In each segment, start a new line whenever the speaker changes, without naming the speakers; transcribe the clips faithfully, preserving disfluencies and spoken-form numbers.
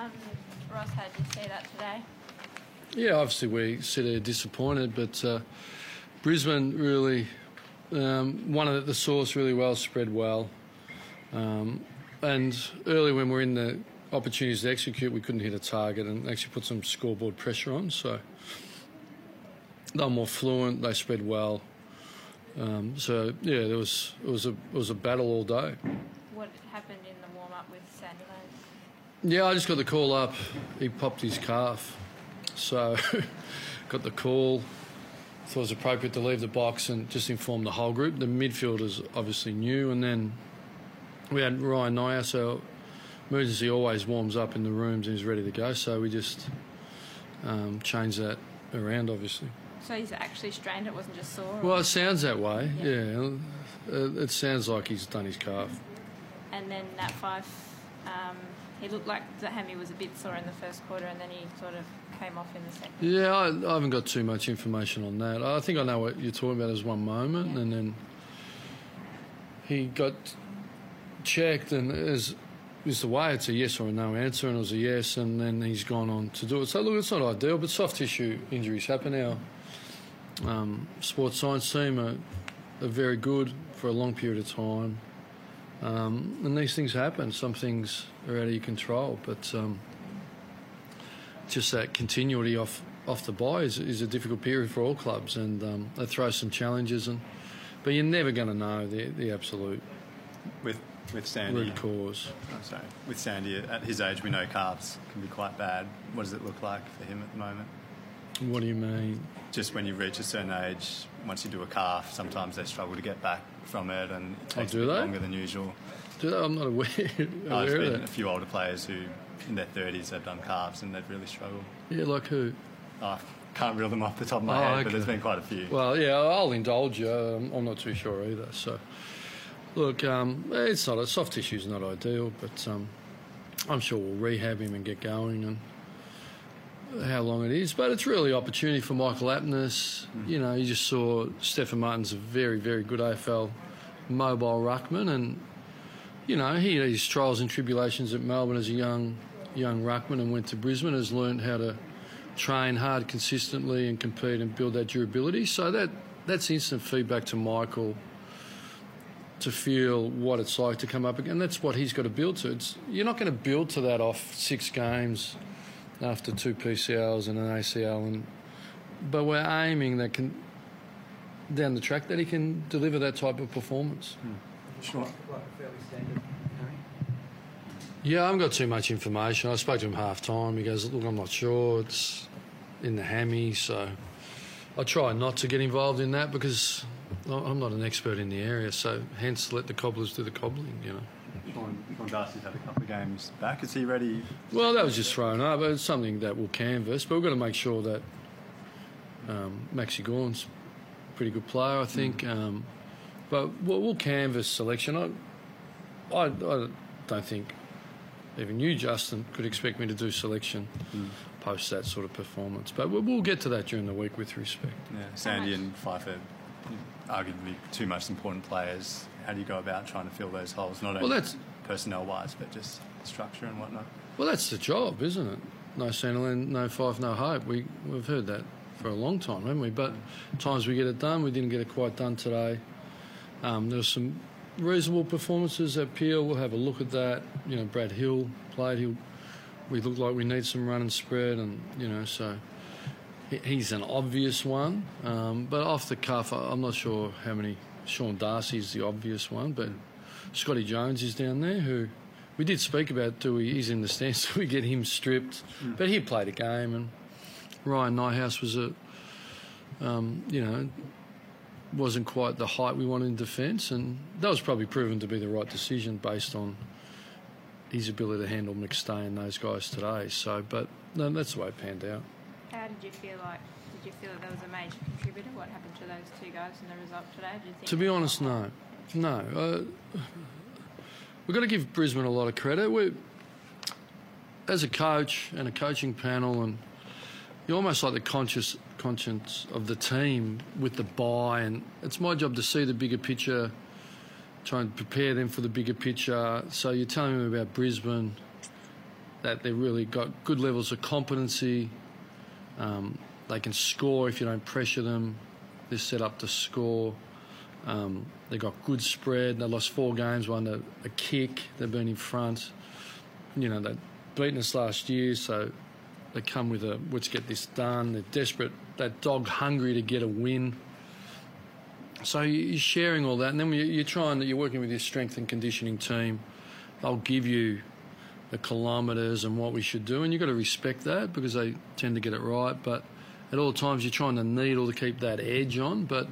Um, Ross, how did you see that today?
Yeah, obviously we sit there disappointed, but uh, Brisbane really um, won it at the source really well, spread well. Um, and early when we were in the opportunities to execute, we couldn't hit a target and actually put some scoreboard pressure on. So they were more fluent, they spread well. Um, so yeah, there was it was a it was a battle all day.
What happened in the warm up with Sandilands?
Yeah, I just got the call up. He popped his calf, so got the call. Thought it was appropriate to leave the box and just inform the whole group. The midfielders obviously knew, and then we had Ryan Nyas, our emergency always warms up in the rooms and he's ready to go. So we just um, changed that around, obviously.
So he's actually strained, it wasn't just sore?
Well, it sounds that way, yeah.
Yeah.
yeah. It sounds like he's done his calf.
And then Nat Fyfe, um, he looked like the hammy was a bit sore in the first quarter and then he sort of came off in the second.
Yeah, I, I haven't got too much information on that. I think I know what you're talking about as one moment, yeah. And then he got checked and as is the way, it's a yes or a no answer, and it was a yes, and then he's gone on to do it. So look, it's not ideal, but soft tissue injuries happen. Our um, sports science team are, are very good for a long period of time, um, and these things happen. Some things are out of your control, but um, just that continuity off off the bye is, is a difficult period for all clubs, and um, they throw some challenges, and but you're never going to know the the absolute
with. With Sandy,
root cause.
I'm sorry. With Sandy, at his age, we know calves can be quite bad. What does it look like for him at the moment?
What do you mean?
Just when you reach a certain age, once you do a calf, sometimes they struggle to get back from it, and it takes
oh, do
a bit
they?
longer than usual.
Do they? I'm not aware. aware
I've
of
been
that.
a few older players who, in their thirties, have done calves, and they've really struggled.
Yeah, like who?
Oh, I can't reel them off the top of my
oh,
head,
okay.
but there's been quite a few.
Well, yeah, I'll indulge you. I'm, I'm not too sure either. So. Look, um, it's not a soft tissue's not ideal, but um, I'm sure we'll rehab him and get going, and how long it is. But it's really opportunity for Michael Aptness. Mm. You know, you just saw Stefan Martin's a very, very good A F L mobile ruckman, and you know he had his trials and tribulations at Melbourne as a young young ruckman, and went to Brisbane, has learned how to train hard consistently and compete and build that durability. So that that's instant feedback to Michael, to feel what it's like to come up again. That's what he's got to build to. It's, you're not going to build to that off six games after two P C Ls and an A C L, and but we're aiming that can down the track that he can deliver that type of performance.
Hmm.
Sure.
Yeah, I haven't got too much information. I spoke to him half time. He goes, look, I'm not sure. It's in the hammy, so I try not to get involved in that because I'm not an expert in the area, so hence let the cobblers do the cobbling, you know.
Sean, Sean Darcy's had a couple of games back. Is he ready?
Well, that was just thrown up. It's something that we'll canvass, but we've got to make sure that um, Maxi Gawn's a pretty good player, I think. Mm. Um, but we'll, we'll canvass selection. I, I, I don't think even you, Justin, could expect me to do selection mm. post that sort of performance. But we'll, we'll get to that during the week with respect.
Yeah, Sandy and Pfeiffer, arguably two most important players. How do you go about trying to fill those holes, not
well,
only
that's,
personnel-wise, but just structure and whatnot?
Well, that's the job, isn't it? No Sandiland, no Fife, no hope. We, we've heard that for a long time, haven't we? But times we get it done, we didn't get it quite done today. Um, there were some reasonable performances at Peel. We'll have a look at that. You know, Brad Hill played. He'll, we look like we need some run and spread, and, you know, so he's an obvious one, um, but off the cuff, I'm not sure how many. Sean Darcy's the obvious one, but Scotty Jones is down there, who we did speak about. Do we? He's in the stands. So we get him stripped, mm. but he played a game, and Ryan Nyhouse was a, um, you know, wasn't quite the height we wanted in defence, and that was probably proven to be the right decision based on his ability to handle McStay and those guys today. So, but no, that's the way it panned out.
How did you feel like? Did you feel that there was a major contributor? What happened to those two guys in the result today? Did you think
to be honest, no. No. Uh, we've got to give Brisbane a lot of credit. We, as a coach and a coaching panel, and you're almost like the conscious conscience of the team with the bye, and it's my job to see the bigger picture, try and prepare them for the bigger picture. So you're telling them about Brisbane, that they've really got good levels of competency. Um, they can score if you don't pressure them. They're set up to score. Um, they've got good spread. They lost four games, won a, a kick. They've been in front. You know, they've beaten us last year, so they come with a, let's get this done. They're desperate. They're dog hungry to get a win. So you're sharing all that, and then you're trying that you're working with your strength and conditioning team. They'll give you the kilometres and what we should do, and you've got to respect that because they tend to get it right. But at all times, you're trying to needle to keep that edge on. But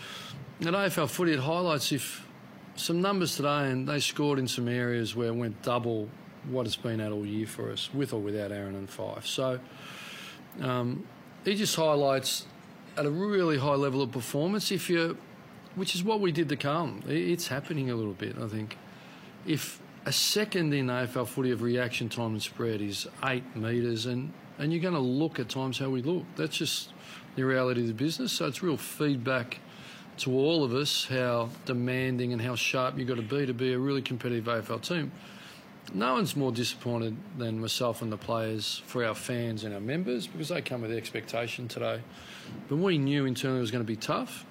at A F L footy, it highlights if some numbers today, and they scored in some areas where it went double what it's been at all year for us, with or without Aaron and Fife. So um, it just highlights at a really high level of performance, if you, which is what we did to Carlton. It's happening a little bit, I think. If a second in A F L footy of reaction time and spread is eight metres, and, and you're going to look at times how we look. That's just the reality of the business. So it's real feedback to all of us how demanding and how sharp you've got to be to be a really competitive A F L team. No one's more disappointed than myself and the players for our fans and our members because they come with the expectation today. But we knew internally it was going to be tough.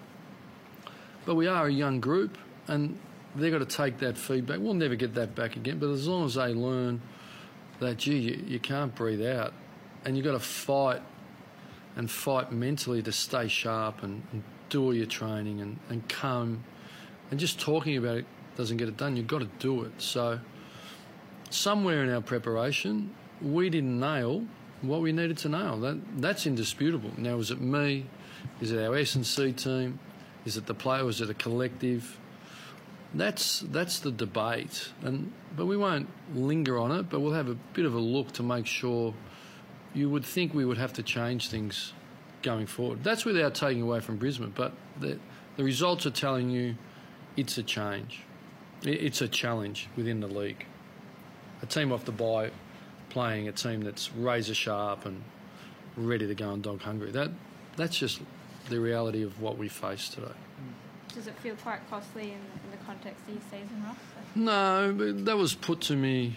But we are a young group and they've got to take that feedback. We'll never get that back again, but as long as they learn that, gee, you, you can't breathe out and you've got to fight and fight mentally to stay sharp and, and do all your training and, and come, and just talking about it doesn't get it done. You've got to do it. So somewhere in our preparation, we didn't nail what we needed to nail. That That's indisputable. Now, is it me? Is it our S and C team? Is it the player? Is it a collective? That's that's the debate. And but we won't linger on it, but we'll have a bit of a look to make sure. You would think we would have to change things going forward. That's without taking away from Brisbane, but the, the results are telling you it's a change. It's a challenge within the league. A team off the bye playing a team that's razor sharp and ready to go and dog hungry. That that's just the reality of what we face today.
Does it feel quite costly in, in the context of your season, Ross?
No, but that was put to me.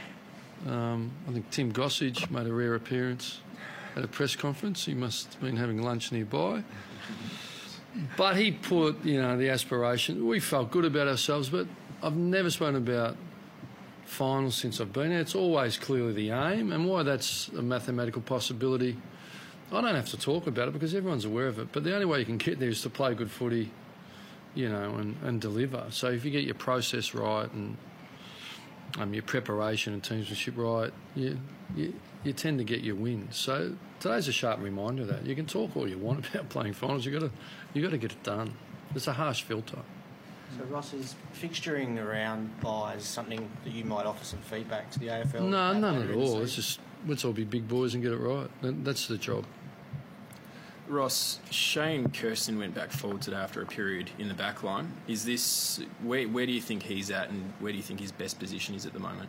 Um, I think Tim Gossage made a rare appearance at a press conference. He must have been having lunch nearby. But he put, you know, the aspiration. We felt good about ourselves, but I've never spoken about finals since I've been here. It's always clearly the aim, and why that's a mathematical possibility, I don't have to talk about it because everyone's aware of it. But the only way you can get there is to play good footy, you know, and, and deliver. So if you get your process right and um, your preparation and teamsmanship right, you, you you tend to get your wins. So today's a sharp reminder of that. You can talk all you want about playing finals. You got to you got to get it done. It's a harsh filter.
So Ross, is fixturing around buys something that you might offer some feedback to the A F L?
No, none at all. It's just let's all be big boys and get it right. That's the job.
Ross, Shane Kirsten went back forward today after a period in the back line. Is this where where do you think he's at, and where do you think his best position is at the moment?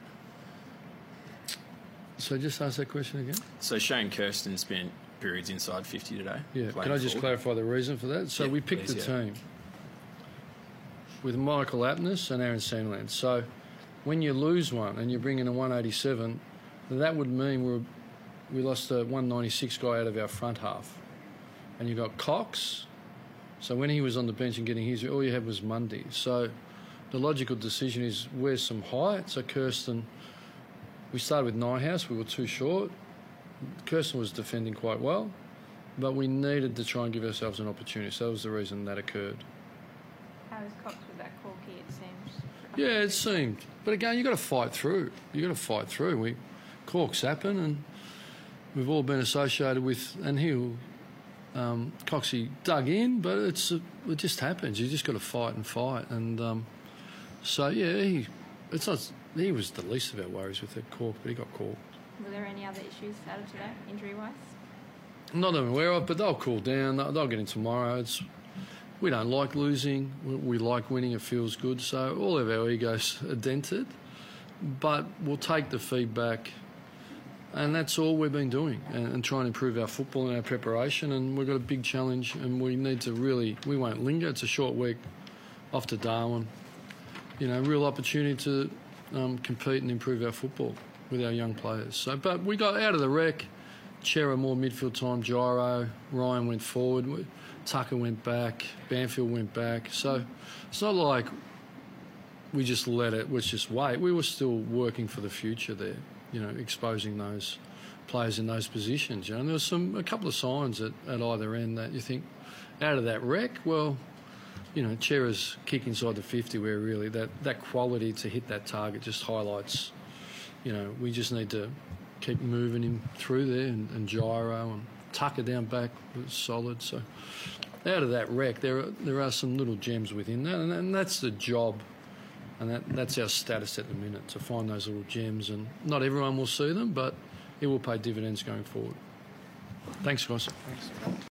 So just ask that question again.
So Shane Kirsten spent periods inside fifty today.
Yeah. Can I just
forward.
clarify the reason for that? So
yeah,
we picked
please,
the
yeah.
team with Michael Aptness and Aaron Sandland. So when you lose one and you bring in a one eighty-seven, that would mean we're, we lost a one ninety-six guy out of our front half. And you got Cox. So when he was on the bench and getting his, all you had was Mundy. So the logical decision is where's some height? So Kirsten, we started with Nyhouse. We were too short. Kirsten was defending quite well, but we needed to try and give ourselves an opportunity. So that was the reason that occurred.
How is Cox with that corky, it seems?
Yeah, it seemed. But again, you've got to fight through. You've got to fight through. We Corks happen, and we've all been associated with, and he'll... Um, Coxie dug in, but it's it just happens. You just got to fight and fight, and um, so yeah, he it's not he was the least of our worries with that cork, but he got caught.
Were there any other issues out of today, injury-wise?
Not that I'm aware of, but they'll cool down. They'll, they'll get in tomorrow. It's we don't like losing. We, we like winning. It feels good. So all of our egos are dented, but we'll take the feedback. And that's all we've been doing, and, and trying to improve our football and our preparation. And we've got a big challenge, and we need to really, we won't linger. It's a short week off to Darwin. You know, real opportunity to um, compete and improve our football. with our young players. So, but we got out of the wreck. Chera more midfield time, Gyro, Ryan went forward, Tucker went back, Banfield went back. So it's not like we just let it, let's just wait. We were still working for the future there, you know, exposing those players in those positions. You know, and there was some a couple of signs at, at either end that you think, out of that wreck, well, you know, Chera's kick inside the fifty where really that, that quality to hit that target just highlights, you know, we just need to keep moving him through there, and, and Gyro and Tucker down back was solid. So out of that wreck, there are, there are some little gems within that, and, and that's the job, and that, that's our status at the minute, to find those little gems. And not everyone will see them, but it will pay dividends going forward. Thanks, guys.
Thanks.